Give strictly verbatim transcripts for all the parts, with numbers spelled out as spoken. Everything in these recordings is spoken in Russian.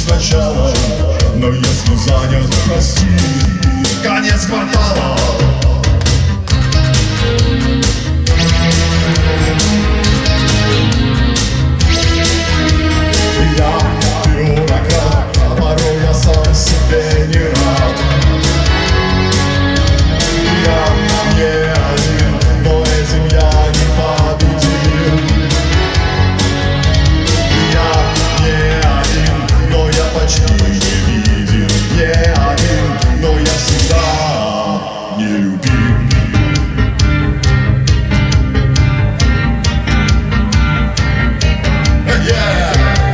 сначала, но если занят, прости. Конец квартала. Я бюрократ, а порой я сам себе не рад. Я не один, но этим я не победил. Я не один, но я почти не видел. Не один, но я всегда не любим. Yeah!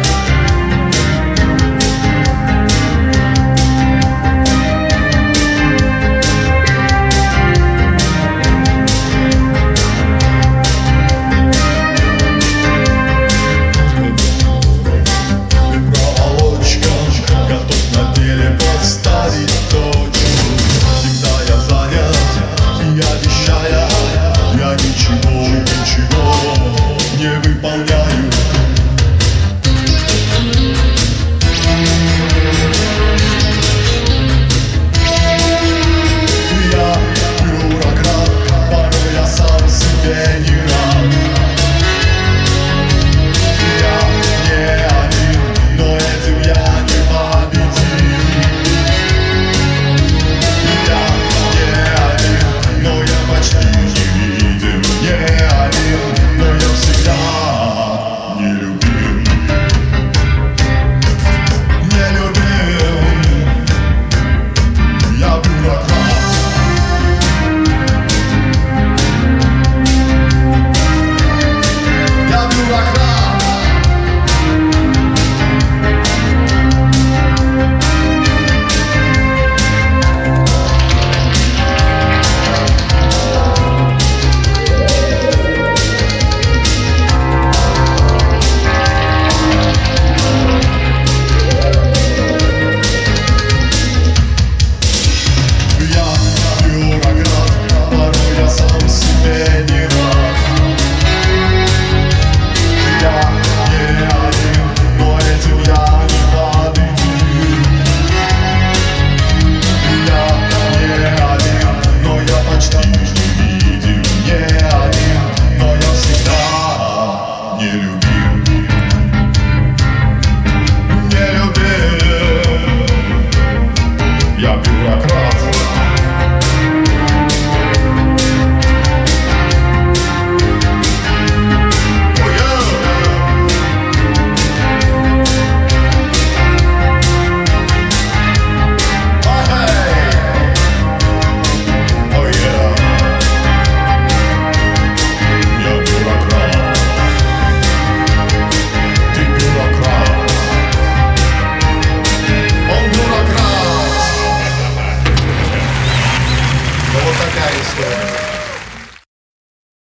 Я бюрократ. Вот такая история.